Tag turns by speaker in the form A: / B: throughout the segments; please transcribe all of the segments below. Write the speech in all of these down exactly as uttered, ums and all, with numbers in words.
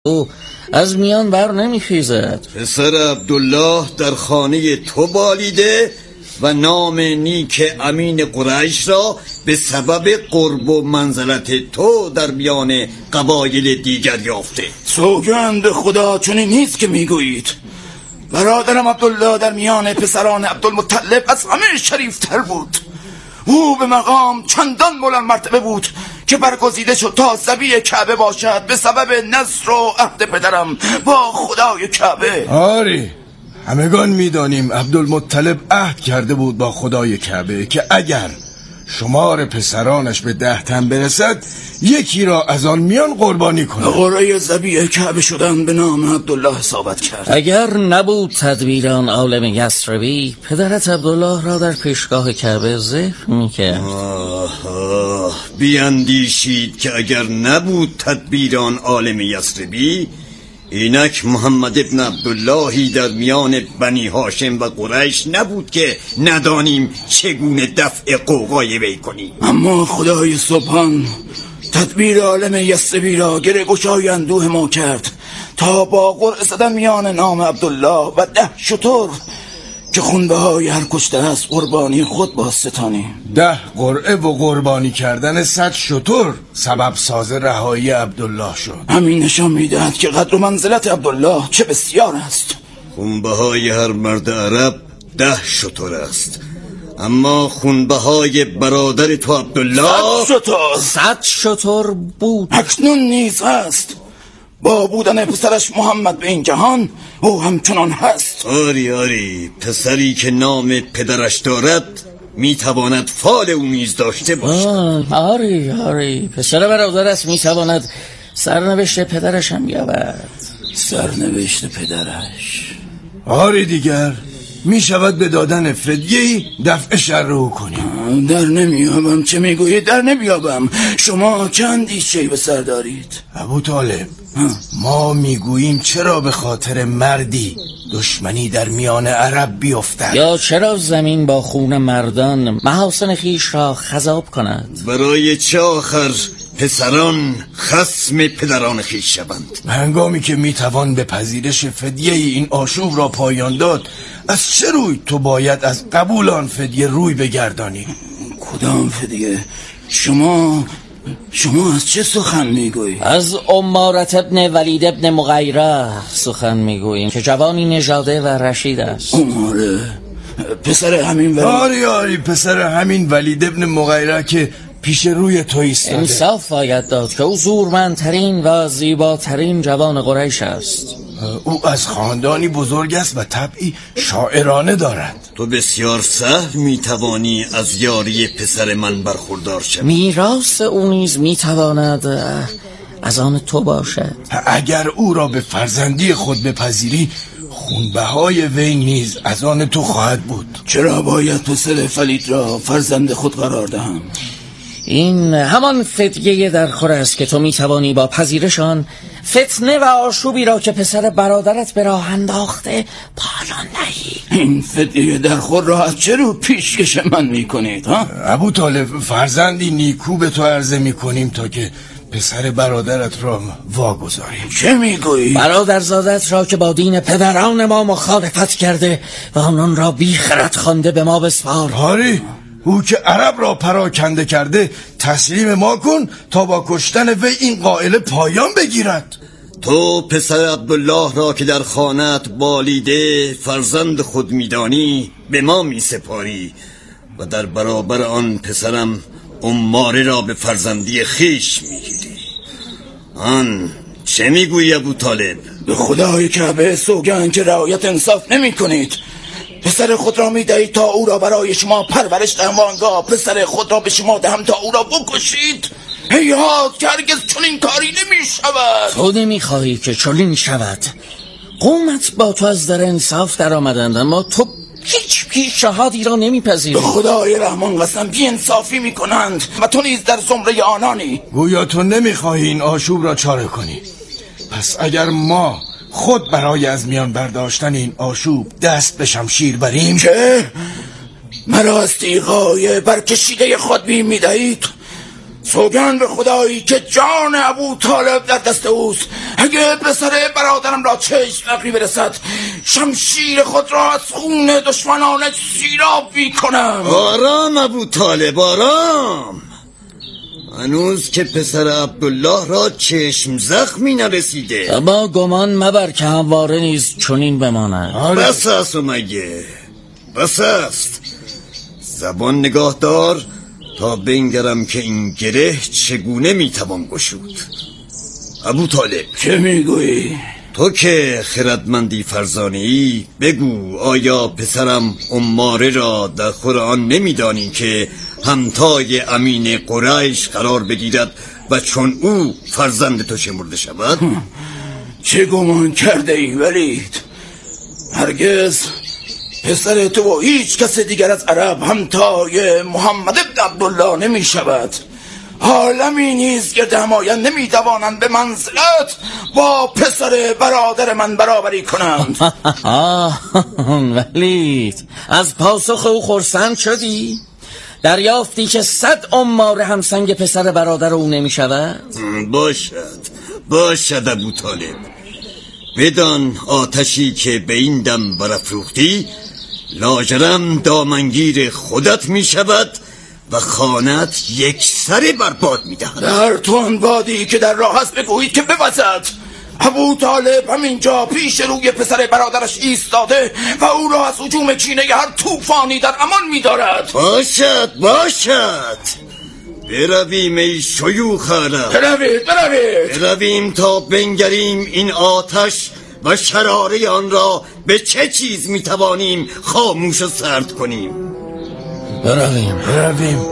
A: او از میان بر نمیخیزد.
B: پسر عبدالله در خانه تو بالیده و نام نیک امین قریش را به سبب قرب و منزلت تو در میان قبایل دیگر یافته.
C: سوگند خدا چنین نیست که میگویید. برادرم عبدالله در میان پسران عبدالمطلب از همه شریفتر بود. او به مقام چندان بلند مرتبه بود که برگزیده شد تا ذبیح کعبه باشد به سبب نذر و عهد پدرم با خدای کعبه.
D: آری همگان میدانیم عبدالمطلب عهد کرده بود با خدای کعبه که اگر شمار پسرانش به ده تن برسد یکی را از آن میان قربانی کنه.
C: قرعه ذبیح کعبه شدن به نام عبدالله حسابت کرد.
A: اگر نبود تدبیر آن عالم یثربی پدرت عبدالله را در پیشگاه کعبه ذبح میکرد.
B: آه آه بیاندیشید که اگر نبود تدبیر آن عالم یثربی اینک محمد ابن عبداللهی در میان بنی هاشم و قریش نبود که ندانیم چگونه دفع قوقای وی کنیم.
C: اما خدای سبحان تدبیر عالم یثربی را گره گشای اندوه ما کرد تا با قرعه زدن میان نام عبدالله و ده شتر که خونبه های هر کشته است قربانی خود با ستانیم.
D: ده قرعه و قربانی کردن صد شتر سبب ساز رهایی عبدالله شد.
C: همین نشان میدهد که قدر و منزلت عبدالله چه بسیار است.
B: خونبه های هر مرد عرب ده شتر است، اما خونبه های برادر تو عبدالله
C: صد شتر
A: صد شتر بود.
C: اکنون نیز هست. با بودن پسرش محمد به این جهان او همچنان هست.
B: آری آری پسری که نام پدرش دارد میتواند فال او نیز داشته باشد.
A: آری آری پسر برادرش میتواند سرنوشت پدرش هم بیاورد.
C: سرنوشت پدرش
D: آری دیگر می شود به دادن فدیه‌ای دفع شر رو کنیم.
C: در نمیابم. چه میگویید؟ در نمیابم. شما چندی شی به سر دارید؟
D: ابو طالب ما میگوییم چرا به خاطر مردی دشمنی در میان عرب بیفتد،
A: یا چرا زمین با خون مردان محاسن خیش را خضاب کند.
B: برای چه آخر پسران خصم پدران خیش شوند؟
D: هنگامی که میتوان به پذیرش فدیه این آشوب را پایان داد از چه روی تو باید از قبول آن فدیه روی بگردانی؟
C: کدام فدیه؟ شما شما از چه سخن میگویید؟
A: از امارت ابن ولید ابن مغیره سخن میگوییم که جوانی نژاده و رشید است.
C: اماره پسر همین ولید؟
D: آری آری پسر همین ولید ابن مغیره که پیش روی تو ایستاده.
A: انصاف باید داد که او زورمندترین و زیباترین جوان قریش است.
D: او از خاندانی بزرگ است و طبعی شاعرانه دارد.
B: تو بسیار سهل میتوانی از یاری پسر من برخوردار شوی.
A: میراث او نیز میتواند از آن تو باشد.
D: اگر او را به فرزندی خود بپذیری خونبهای وی نیز از آن تو خواهد بود.
C: چرا باید پسر ولید را فرزند خود قرار دهم؟
A: این همان فدیه در خور است که تو میتوانی با پذیرشان فتنه و آشوبی را که پسر برادرت به راه انداخته پایان دهی.
C: این فدیه در خور را از چه رو پیشکش من میکنید ها؟
D: ابو طالب فرزندی نیکو به تو عرضه میکنیم تا که پسر برادرت را واگذاریم.
C: چه میگویی؟
A: برادرزادت را که با دین پدران ما مخالفت کرده و آنان را بیخرد خوانده به ما بسپار.
D: آری او که عرب را پراکنده کرده تسلیم ما کن تا با کشتن وی این قائله پایان بگیرد.
B: تو پسر عبدالله را که در خانت بالیده فرزند خود میدانی به ما می سپاری و در برابر آن پسرم اماره را به فرزندی خیش میگیری. آن چه میگویی ابو طالب؟
C: به خدای کعبه سوگند که رعایت انصاف نمی کنید. پسر خود را می دهید تا او را برای شما پرورش دهم و آنگاه پسر خود را به شما دهم تا او را بکشید. هیهات که هرگز چنین کاری نمی شود.
A: تو نمی خواهی که چنین شود. قومت با تو از در انصاف در آمدند اما تو هیچ پیشنهادی را نمی پذیری.
C: به خدای رحمان قسم بی انصافی می کنند و تو نیز در زمره آنانی.
D: گویا تو نمی خواهی این آشوب را چاره کنی. پس اگر ما خود برای از میان برداشتن این آشوب دست به شمشیر بریم
C: چه؟ مرا از تیغای برکشیده خود بیم می دهید؟ سوگند به خدایی که جان ابو طالب در دست اوست. اگر اگه پسر برادرم را چشم فقری برسد شمشیر خود را از خون دشمنانش سیراب میکنم.
B: آرام ابو طالب آرام. هنوز که پسر عبدالله را چشم زخمی نرسیده.
A: با گمان مبر که همواره نیز چنین بماند.
B: بس است و مگه بس است. زبان نگاه دار تا بنگرم که این گره چگونه میتوان گشود. ابو طالب
C: چه میگویی؟
B: تو که خردمندی فرزانه‌ای بگو آیا پسرم عماره را در خور آن نمیدانی که همتای امین قریش قرار بگیرد و چون او فرزند تو شمرده شود؟
C: چه گمان کرده ای ولید؟ هرگز پسر تو و هیچ کس دیگر از عرب همتای محمد ابن عبدالله نمی شود. عالمی نیز گرد همایان نمی توانند به منزلت با پسر برادر من برابری کنند.
A: ولید از پاسخ او خرسند شدی؟ دریافتی که صد عماره همسنگ پسر برادر او نمی شود؟
B: باشد باشد ابو طالب. بدان آتشی که به این دم برافروختی لاجرم دامنگیر خودت می شود و خانت یک سر برباد می دهد.
C: در تون بادی که در راه است بگویید که بوزد. ابو طالب همینجا پیش روی پسر برادرش ایستاده و او را از هجوم کینه هر طوفانی در امان می دارد.
B: باشد باشد. برویم ای شیوخ عرب.
C: بروید بروید
B: برویم تا بنگریم این آتش و شراره آن را به چه چیز می توانیم خاموش و سرد کنیم.
A: برویم
D: برویم.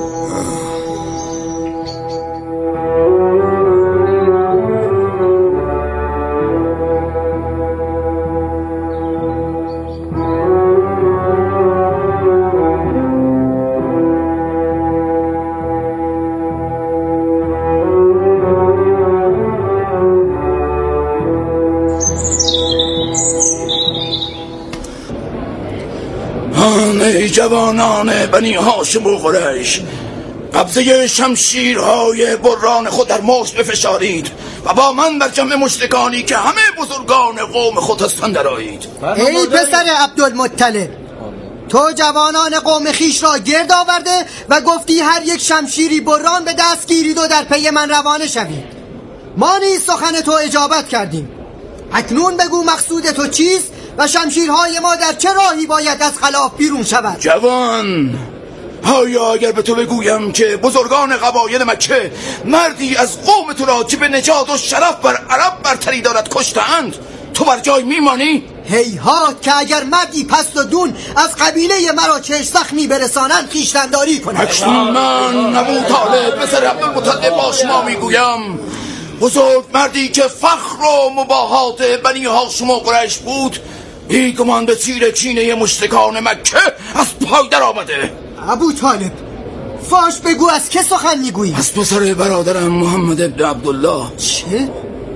C: ای جوانان بنی هاشم و قریش، قبضه شمشیرهای بران خود در مشت بفشارید و با من بر جمع مشرکانی که همه بزرگان قوم خود هستند درآیید.
E: ای پسر عبدالمطلب، تو جوانان قوم خیش را گرد آورده و گفتی هر یک شمشیری بران به دست گیرید و در پی من روانه شوید. ما نیز سخن تو اجابت کردیم. اکنون بگو مقصود تو چیست و شمشیرهای ما در چه راهی باید از خلاف بیرون شود؟
C: جوان، آیا اگر به تو بگویم که بزرگان قبایل مکه مردی از قوم تو را که به نجات و شرف بر عرب برتری دارد کشتند، تو بر جای میمانی؟
E: هیهات که اگر مردی پست و دون از قبیله مرا چشم زخمی برسانند خویشتنداری کنند.
C: اکنون من ابو طالب پسر عبدالمطلب با شما میگویم بزرگ مردی که فخر و مباهات بنی هاشم و قریش بود بیگمان به تیر کینه مشرکان مکه از پای در آمده.
E: ابو طالب، فاش بگو از که سخن میگویی؟
C: از پسر برادرم محمد ابن عبدالله.
E: چه؟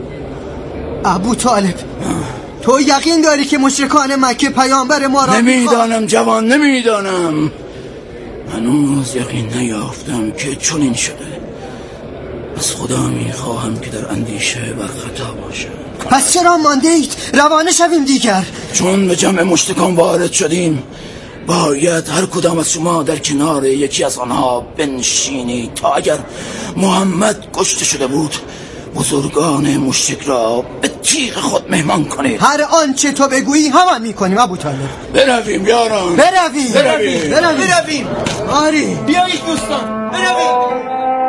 E: ابو طالب، تو یقین داری که مشرکان مکه پیامبر ما را
C: نمیدانم جوان، نمیدانم. هنوز یقین نیافتم که چنین شده. از خدا میخواهم که در اندیشه بر خطا باشم.
E: پس چرا مانده اید؟ روانه شویم دیگر.
C: چون به جمع مشتکان وارد شدیم باید هر کدام از شما در کنار یکی از آنها بنشینید تا اگر محمد کشته شده بود بزرگان مشرک را به تیغ خود مهمان کنید.
E: هر آنچه تو بگویی همان میکنیم ابو طالب.
C: برویم یاران،
E: برویم
C: برویم
E: برویم برویم. آری
A: بیایید دوستان برویم.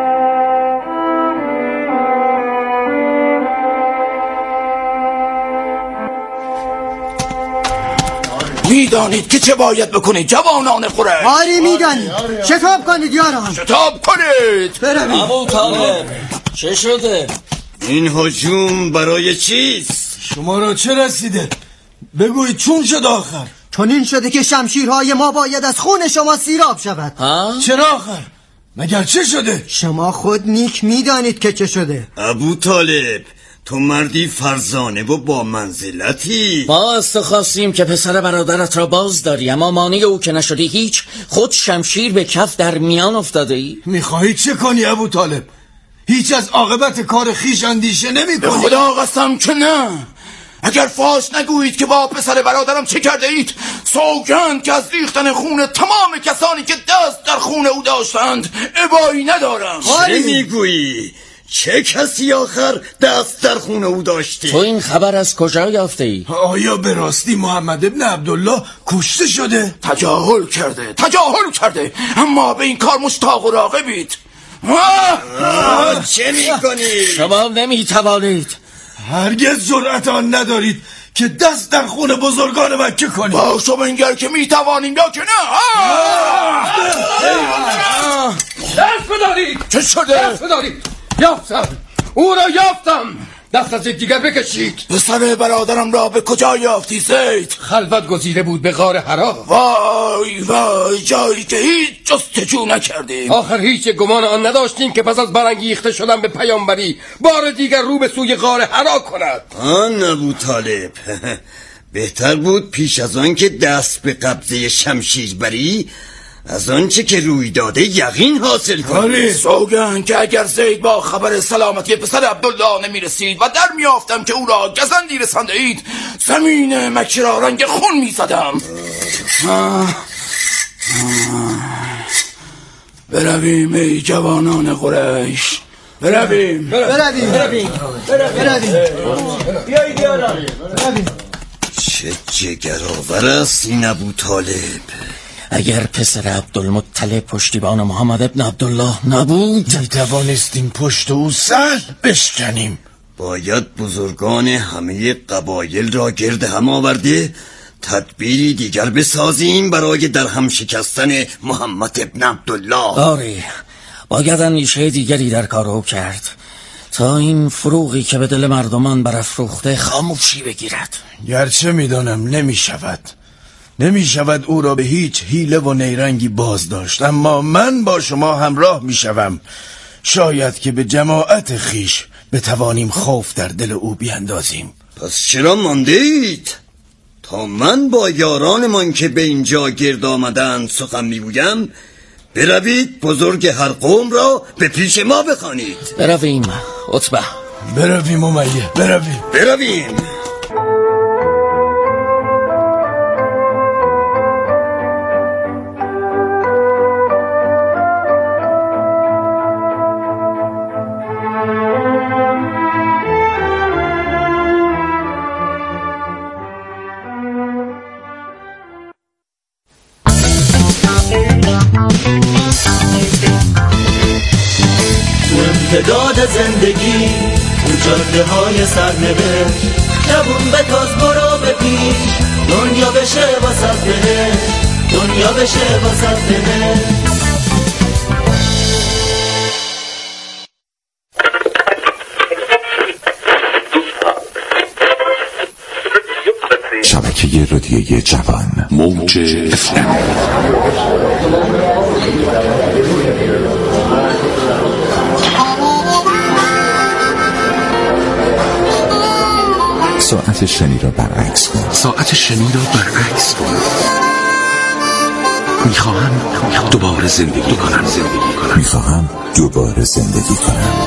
C: میدانید که چه باید بکنید جوانان قریش؟
E: آری میدانید. شتاب کنید یاران،
C: شتاب کنید.
E: برویم.
A: ابو طالب چه شده؟
B: این هجوم برای چیست؟
D: شما را چه رسیده؟ بگویید چون شد آخر؟
E: چون این شده که شمشیرهای ما باید از خون شما سیراب شود.
A: ها؟
D: چرا آخر؟ مگر چه شده؟
E: شما خود نیک میدانید که چه شده.
B: ابو طالب، تو مردی فرزانه و با منزلتی.
A: ما از تو خواستیم که پسر برادرت را باز داری، اما مانع او که نشدی هیچ، خود شمشیر به کف در میان افتاده ای.
D: میخواهی چه کنی ابو طالب؟ هیچ از عاقبت کار خیش اندیشه نمی
C: به خدا قسم که نه. اگر فاش نگویید که با پسر برادرم چه کرده اید، سوگند که از ریختن خون تمام کسانی که دست در خون او داشتند ابایی ندارم.
B: چه میگویی؟ چه کسی آخر دست در خون او داشته؟
A: تو این خبر از کجا یافته ای؟
D: آیا به راستی محمد ابن عبدالله کشته شده؟
C: تجاهل کرده تجاهل کرده اما به این کار مشتاق و راغبید.
B: چه میکنید؟
A: شما نمیتوانید.
D: هرگز جرأت آن ندارید که دست در خون بزرگان مکه کنید.
C: با شما اینگر که میتوانیم یا که نه.
F: دست بدارید.
C: چه شده؟
F: دست بدارید. یافتم، او را یافتم. دست از دیگر بکشید.
C: پسر برادرم را به کجا یافتی زید؟
F: خلوت گزیده بود به غار حرا.
C: وای وای، جایی که هیچ جستجو نکردیم.
F: آخر هیچ گمان آن نداشتیم که پس از برانگیخته شدن به پیامبری بار دیگر رو به سوی غار حرا کند.
B: آن ابو طالب، بهتر بود پیش از آن که دست به قبضه شمشیر بری از آنچه که روی داده یقین حاصل کنی.
C: سوگند که اگر زید با خبر سلامتی پسر عبدالله نمی رسید و در می آفتم که او را گزندی رسانده اید، زمین مکه را رنگ خون می زدم. برویم ای جوانان قریش، برویم
E: برویم برویم
C: بیایید یاران.
B: چه جگرآور است این ابو طالب.
A: اگر پسر عبدالمطلب پشتیبان محمد ابن عبدالله نبود،
D: می توانستیم پشت او سر بشکنیم.
B: باید بزرگان همه قبایل را گرد هم آورده تدبیری دیگر بسازیم برای در هم شکستن محمد ابن عبدالله.
A: آره، باید اندیشه دیگری در کار او کرد تا این فروغی که به دل مردمان برافروخته خاموشی بگیرد.
D: گرچه میدانم نمی شود نمی شود او را به هیچ حیله و نیرنگی باز داشت، اما من با شما همراه می شوم. شاید که به جماعت خیش بتوانیم خوف در دل او بیندازیم.
B: پس چرا مانده اید؟ تا من با یارانمان که به اینجا گرد آمدند سخن می بودم، بروید بزرگ هر قوم را به پیش ما بخوانید.
A: برویم عتبه.
D: برویم امیه برویم
B: برویم.
G: امتداد زندگی تو جاده های سرنوشت، جوون به تاز برو به پیش، دنیا بشه واسد بهش، دنیا بشه واسد بهش.
H: شبکه رادیویی جوان، موج اف ام. ساعت شنی را برعکس کن. ساعت شنی را برعکس کن. میخواهم دوباره زندگی کنم. زندگی کنم. میخواهم دوباره زندگی کنم.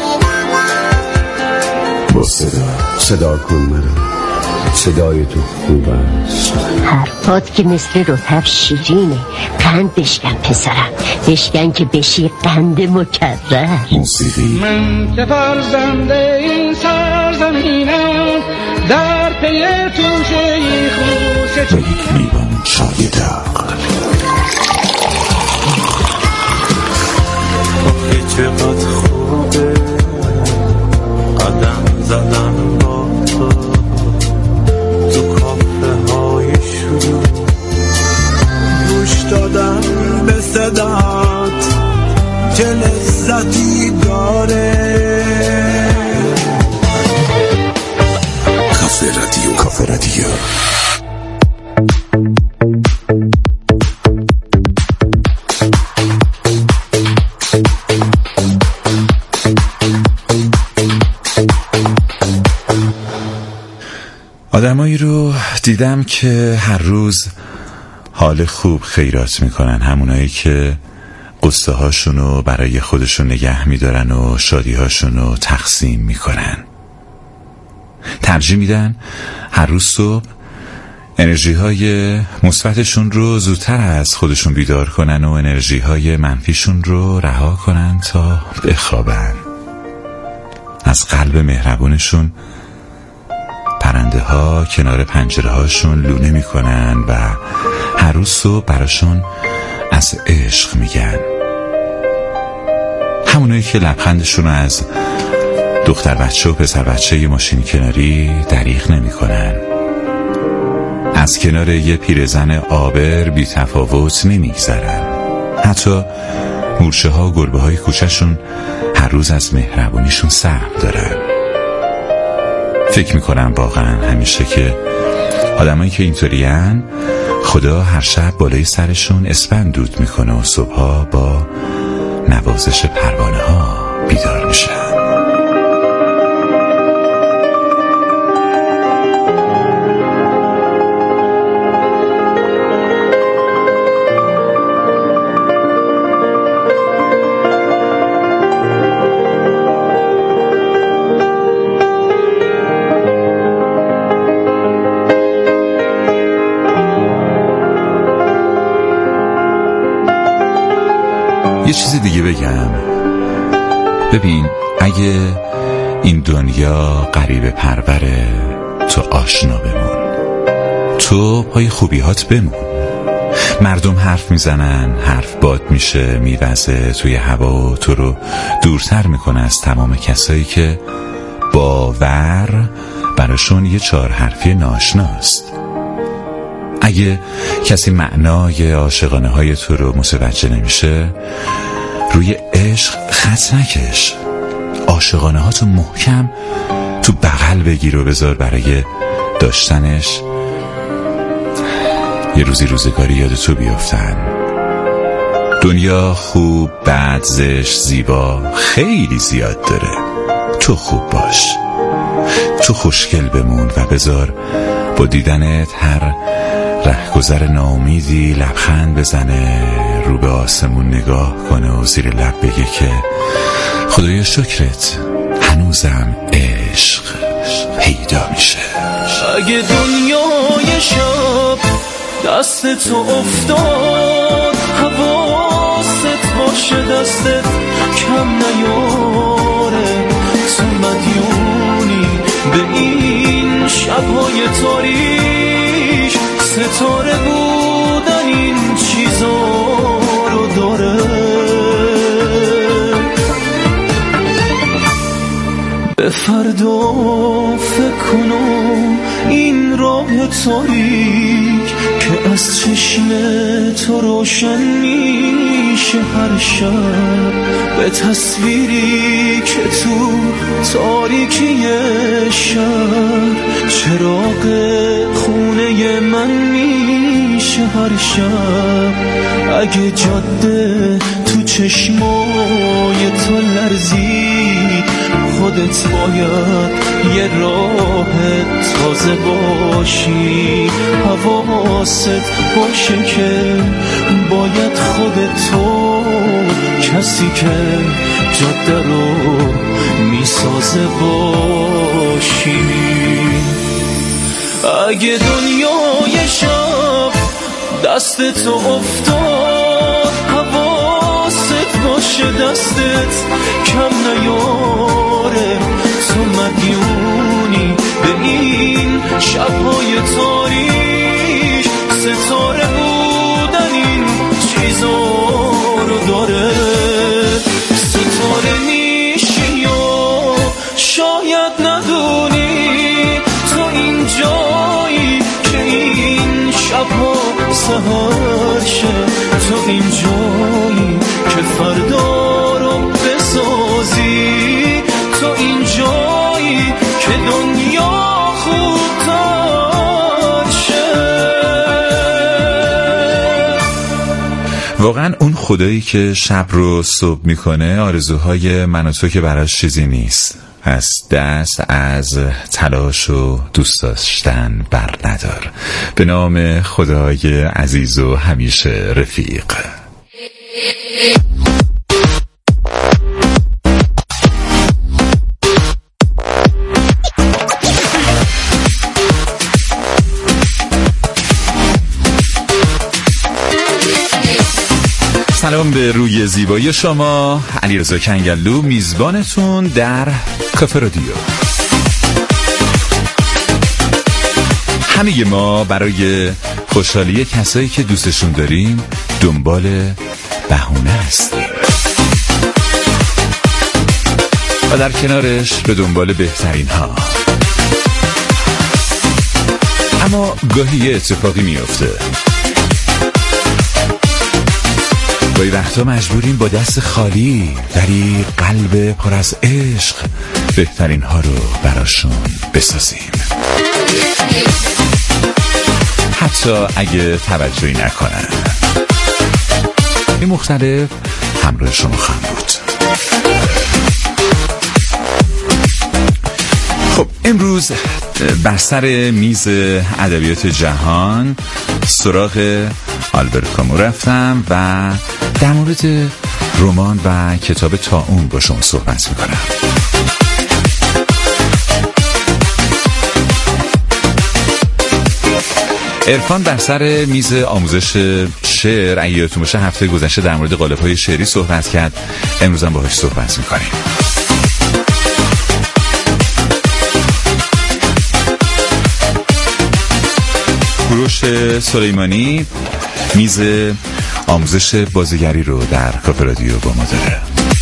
H: با صدا
I: صدا کن مرا. صدای تو خوب است.
J: حرفات که مثل رطب شیرینه. قند بشکن پسرم، بشکن که بشی قند مکرر.
H: موسیقی.
K: من که فرزنده این سرزمینم، در پی توشه خوش
H: و یک لیوان چای داغ.
L: آخه چقدر خوبه قدم زدن با تو تو کافه های شروع، گوش دادم به صدات چه لذتی داره.
H: کافه رادیو. کافه رادیو. آدمایی رو دیدم که هر روز حال خوب خیرات میکنن، همونایی که قصه هاشونو برای خودشون نگه میدارن و شادی هاشونو تقسیم میکنن. ترجیح میدن هر روز صبح انرژی های مثبتشون رو زودتر از خودشون بیدار کنن و انرژی های منفیشون رو رها کنن تا بخوابن. از قلب مهربونشون پرنده ها کنار پنجره هاشون لونه میکنن و هر روز صبح براشون از عشق میگن. همونایی که لبخندشون رو از دختر بچه و پسر بچه ی ماشین کناری دریغ نمی کنن. از کنار یه پیرزن آبر بی تفاوت نمی گذرن. حتی مورچه ها و گربه های کوچه‌شون هر روز از مهربونیشون صبر دارن. فکر می کنم واقعا همیشه که آدمایی که اینطورین خدا هر شب بالای سرشون اسپند دود میکنه و صبحها با نوازش پروانه ها بیدار میشن. یه چیز دیگه بگم. ببین، اگه این دنیا غریبه پروره تو آشنا بمون، تو پای خوبیات بمون. مردم حرف میزنن، حرف باد میشه، میوزه توی هوا و تو رو دورتر میکنه از تمام کسایی که باور براشون یه چهار حرفی ناشناست. اگه کسی معنای عاشقانه های تو رو متوجه نمیشه، روی عشق خط نکش. عاشقانه ها تو محکم تو بغل بگیر و بذار برای داشتنش یه روزی روزگاری یاد تو بیافتن. دنیا خوب، بد، زشت، زیبا خیلی زیاد داره. تو خوب باش، تو خوشگل بمون و بذار با دیدنت هر رهگذر ناامیدی لبخند بزنه، رو به آسمون نگاه کنه و زیر لب بگه که خدایا شکرت، هنوزم عشق پیدا میشه.
G: اگه دنیای شب دست تو افتاد، حواست باشه دستت کم نیاره. تو مدیونی به این شبهای تاریک، ستاره بودن این چیزا رو داره. به فردا فکر کنم این راه تاریک که از چشم تو روشن میشه هر شب، به تصویری که تو تاریکی شب چراغ خونه من میشه هر شب. اگه جاده تو چشمای تو لرزید، خودت باید یه راه تازه باشی. حواست باشه که باید خودتو، کسی که جاده رو میسازه باشی. اگه دنیای شب دست تو افتاد، حواست باشه دستت کم نیاره. تو مدیونی به این شبهای تاریک، ستاره بودن این چیزا رو داره. ستاره میشی یا شاید ندونی، تو این جایی که این شبها سهر شه. تو این جایی که فردا رو بسازی، تو این جایی که دنیا خوبتر شه.
H: واقعا اون خدایی که شب رو صبح میکنه آرزوهای من و تو که براش چیزی نیست. از دست از تلاش و دوست داشتن بر ندار. به نام خدای عزیز و همیشه رفیق. سلام به روی زیبایی شما، علیرضا کنگلو میزبانتون در کافه رادیو. همه ما برای خوشحالی کسایی که دوستشون داریم دنبال بهونه هستیم و در کنارش به دنبال بهترین ها. اما گاهی یه اتفاقی میفته، گاهی وقتا مجبوریم با دست خالی در این قلب پر از عشق بهترین ها رو براشون بسازیم، حتی اگه توجهی نکنن. این مختلف همراه شما خواهم بود. خب امروز بر سر میز ادبیات جهان سراغ آلبرت کامو رفتم و در مورد رمان و کتاب طاعون با شما صحبت میکنم. عرفان بر سر میز آموزش شعر، اگه یادتون باشه هفته گذشته در مورد قالب‌های شعری صحبت کرد، امروز هم باهاش صحبت میکنیم. کوروش سلیمانی میز آموزش بازیگری رو در کافه رادیو با ما داره.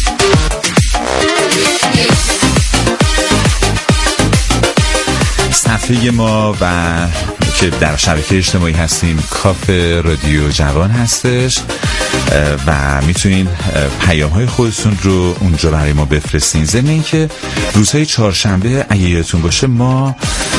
H: صفحه ما و که در شبکه اجتماعی هستیم کافه رادیو جوان هستش و میتونین پیام های خودتون رو اونجا برای ما بفرستین. ضمن این که روزهای چهارشنبه اگه یادتون باشه ما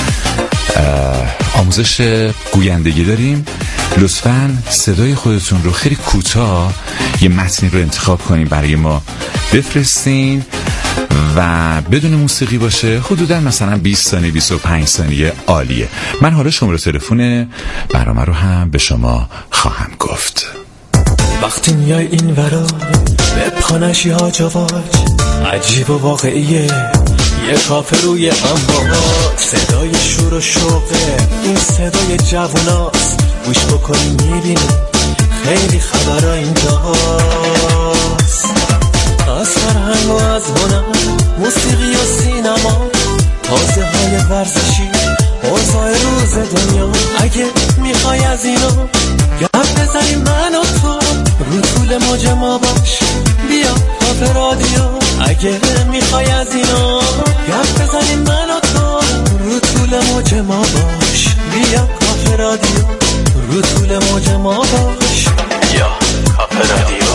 H: آموزش گویندگی داریم. لطفاً صدای خودتون رو خیلی کوتاه یه متنی رو انتخاب کنین برای ما بفرستین و بدون موسیقی باشه، حدوداً مثلا بیست ثانیه بیست و پنج ثانیه عالیه. من حالا شماره تلفن برنامه رو هم به شما خواهم گفت.
M: وقتی میای این ورا به پانشی ها جواج عجیب و واقعیه، یه کافه روی انبار، صدای شور و شوقه، این صدای جووناست، گوش بکنی میبینی خیلی خبرها اینجاست. از فرهنگ و از هنر، موسیقی و سینما، تازه های ورزشی، اوضاع روز دنیا. اگه میخوای از اینا گپ بزنیم من و تو، رو طول موج ما باش، بیا کافه رادیو. اگه میخوای از اینا گپ بزنیم من و تو، رو طول موج ما باش، بیا کافه رادیو. رو طول موج ما باش، بیا کافه رادیو.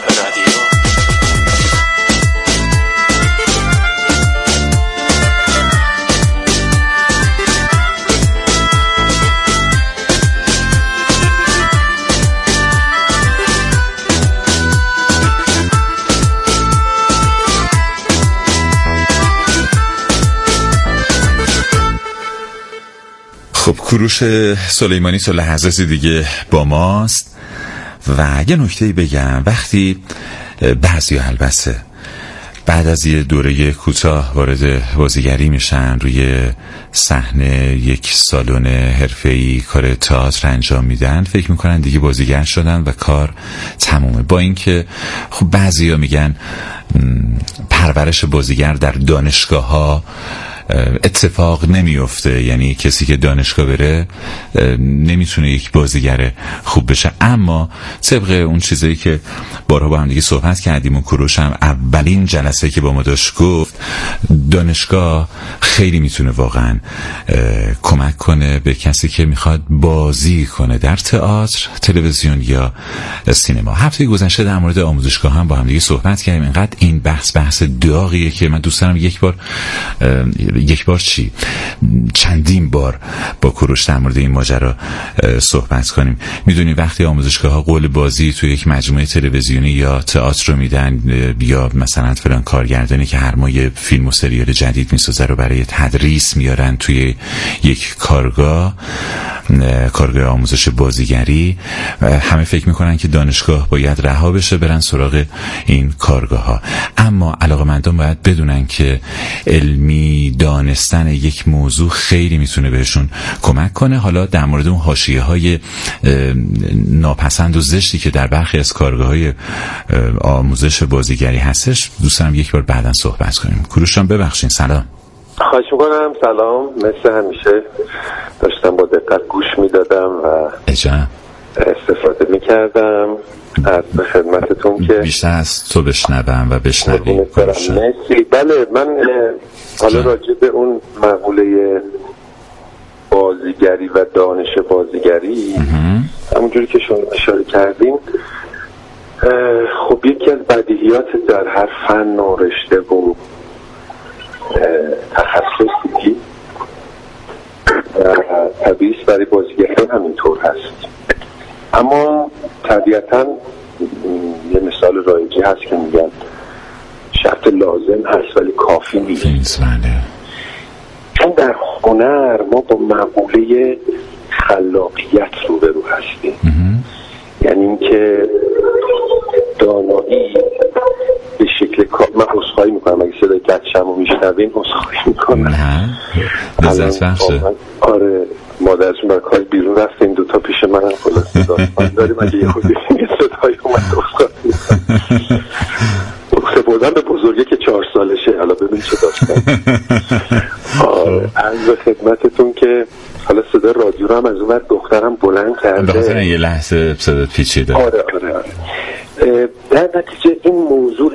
H: خب کوروش سلیمانی تا لحظاتی دیگه با ماست و یه نکته‌ای بگم. وقتی بعضی البته بعد از یه دوره کوتاه وارد بازیگری میشن، روی صحنه یک سالن حرفه‌ای کار تئاتر انجام میدن، فکر میکنن دیگه بازیگر شدن و کار تمومه. با اینکه خب بعضیا میگن پرورش بازیگر در دانشگاه ها اتفاق نمیفته، یعنی کسی که دانشگاه بره نمیتونه یک بازیگر خوب بشه. اما طبق اون چیزایی که بارها با هم دیگه صحبت کردیم و کوروش هم اولین جلسه که با ما داشت گفت، دانشگاه خیلی میتونه واقعا کمک کنه به کسی که میخواد بازی کنه در تئاتر، تلویزیون یا سینما. هفته گذشته در مورد آموزشگاه هم با هم دیگه صحبت کردیم. اینقدر این بحث بحث داغیه که من دوست دارم یک بار یک بار چی چندین بار با کوروش در مورد این ماجرا صحبت کنیم. میدونی وقتی آموزشگاه ها قول بازی توی یک مجموعه تلویزیونی یا تئاتر رو میدن، یا مثلا فلان کارگردانی که هر ماه یه فیلم و سریال جدید میسازه رو برای تدریس میارن توی یک کارگاه، کارگاه آموزش بازیگری همه فکر میکنن که دانشگاه باید رها بشه برن سراغ این کارگاه ها، اما علاقه‌مندان باید بدونن که علمی دانستن یک موضوع خیلی میتونه بهشون کمک کنه. حالا در مورد اون حاشیه های ناپسند و زشتی که در برخی از کارگاه های آموزش بازیگری هستش دوست دارم یک بار بعداً صحبت کنیم. کوروش جان ببخشید. سلام.
N: خواهش میکنم. سلام. مثل همیشه داشتم با دقت گوش میدادم و
H: عجب
N: استفاده میکردم. از به خدمتتون که
H: بیشتر از تو بشنوم و بشنویم.
N: مرسی. بله من حالا راجع به اون مقوله بازیگری و دانش بازیگری همونجوری که شما اشاره کردیم، خب یکی از بدیهیات در هر فن و رشته و تخصصی و طبیعیش برای بازیگران همینطور هست. اما طبیعتاً یه مثال رایجی هست که میگن شرط لازم هست ولی کافی نیست. چون در هنر ما با مقوله خلاقیت روبرو هستیم. یعنی اینکه دانایی به شکل کار، من عذرخواهی میکنم اگه صدای گچم رو میشنوین عذرخواهی میکنم.
H: نه لذت بخشه.
N: آره مادرشون برای کار بیرون رفتیم دوتا پیش من هم خلاصی داستان داریم اگه یه خودی صدای اومد عذرخواهی میکنم. سپردن به بزرگه که چهار سالشه. حالا ببین چه داستان. آره عرض خدمتتون که حالا صدا رادیو رو هم از اون دخترم بلند کرده.
H: بخاطر یه لحظه صدا پیچیده.
N: آره آره آره. در نتیجه این موضوع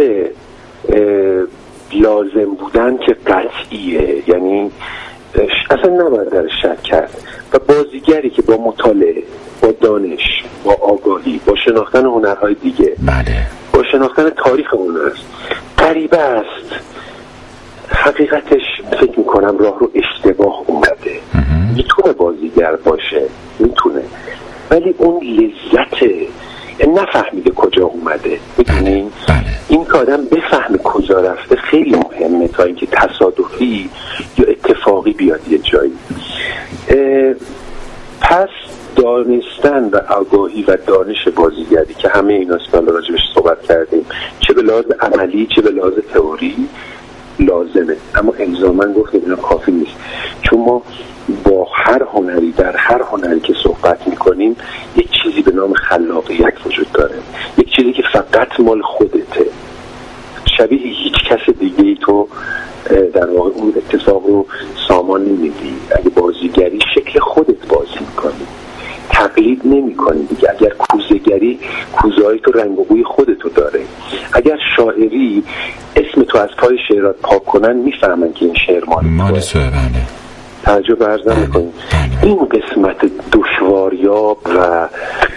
N: لازم بودن که قطعیه، یعنی اصلا نباید در شک کرد و بازیگری که با مطالعه، با دانش، با آگاهی، با شناختن هنرهای دیگه،
H: بله،
N: با شناختن تاریخ هنر غریبه است. حقیقتش فکر میکنم راه رو اشتباه اومده. میتونه بازیگر باشه، میتونه، ولی اون لذت نفهمیده کجا اومده. میدونین این که آدم بفهمه کجا رفته خیلی مهمه تا اینکه تصادفی یا اتفاقی بیاد یه جایی. پس دانستن و آگاهی و دانش بازیگری که همه ایناست که راجبش صحبت کردیم، چه به لحاظ عملی چه به لحاظ تئوری لازمه، اما الزاماً گفتیم اینا کافی نیست. چون ما با هر هنری، در هر هنری که صحبت میکنیم یک چیزی به نام خلاقیت وجود داره، یک چیزی که فقط مال خودته، شبیه هیچ کس دیگه ای تو در واقع اون اتفاق رو سامان نمیدی. اگه بازیگری شکل خودت بازی میکنی، تقلید نمی کنی دیگه. اگر کوزه‌گری کوزه‌های تو رنگ و بوی خودتو داره. اگر شاعری اسم تو از پای شعرات پاک کنن میفهمن که این شعر مال
H: توه. بله.
N: تعجب عرض نمی‌کنی. این قسمت دشواریاب و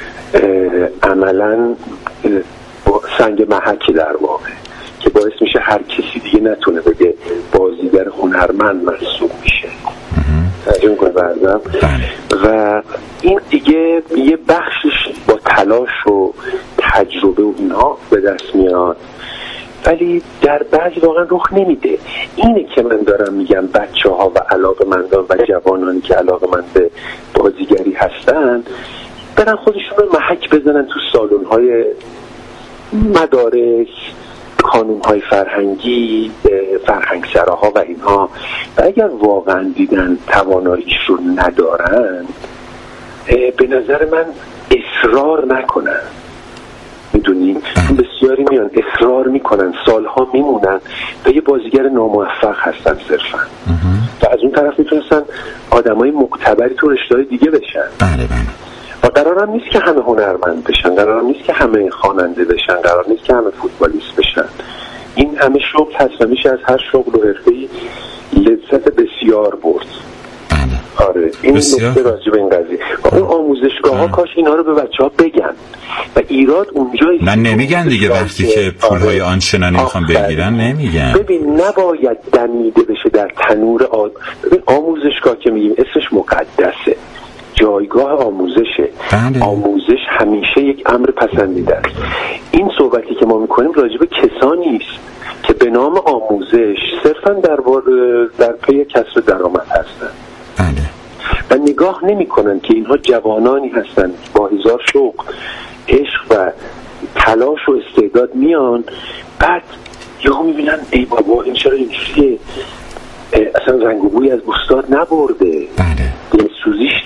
N: عملاً سنگ محکی در واقع که باعث میشه هر کسی دیگه نتونه بگه بازیگر هنرمند محسوب میشه. تعجب می‌کنی بعضا و این دیگه یه بخشش با تلاش و تجربه و اینها به دست میاد، ولی در بعضی واقعا رخ نمیده. اینه که من دارم میگم بچه ها و علاقه‌مندان و جوانانی که علاقه‌مند به بازیگری هستن برن خودشون رو محک بزنن تو سالن‌های مدارس، کانون‌های فرهنگی، فرهنگسراها و اینها، و اگر واقعا دیدن تواناییش رو ندارن به نظر من اصرار نکنن. میدونین بسیاری میان اصرار میکنن، سالها میمونن و یه بازیگر ناموفق هستن صرفا و از اون طرف میتونستن آدمای معتبری تو رشته‌های دیگه بشن.
H: بله بله.
N: و قرارم نیست که همه هنرمند بشن، قرارم نیست که همه خواننده بشن، قرار نیست که همه فوتبالیست بشن. این همه شغل هست و میشه از هر شغل و حرفه‌ای لذت بسیار برد. آره این نکته راجع به این قضیه و اون آموزشگاه ها کاش اینا رو به بچه ها بگن و ایراد اونجاییست.
H: من نمیگن دیگه وقتی که پولهای آنچنانی میخوان بگیرن نمیگن.
N: ببین نباید دمیده بشه در تنور آد... ببین آموزشگاه که میگیم اسمش مقدسه، جایگاه آموزشه. بله. آموزش همیشه یک امر پسندیده است. این صحبتی که ما میکنیم راجع به کسانی است که به نام آموزش صرفا در, در پی کسب درآمد هستن.
H: بله.
N: و نگاه نمی کنن که اینها جوانانی هستن با هزار شوق، عشق و تلاش و استعداد میان، بعد یهو میبینن ای بابا این چرا اینجوریه، اصلا رنگ و بوی از استاد نبرده، دلسوزیش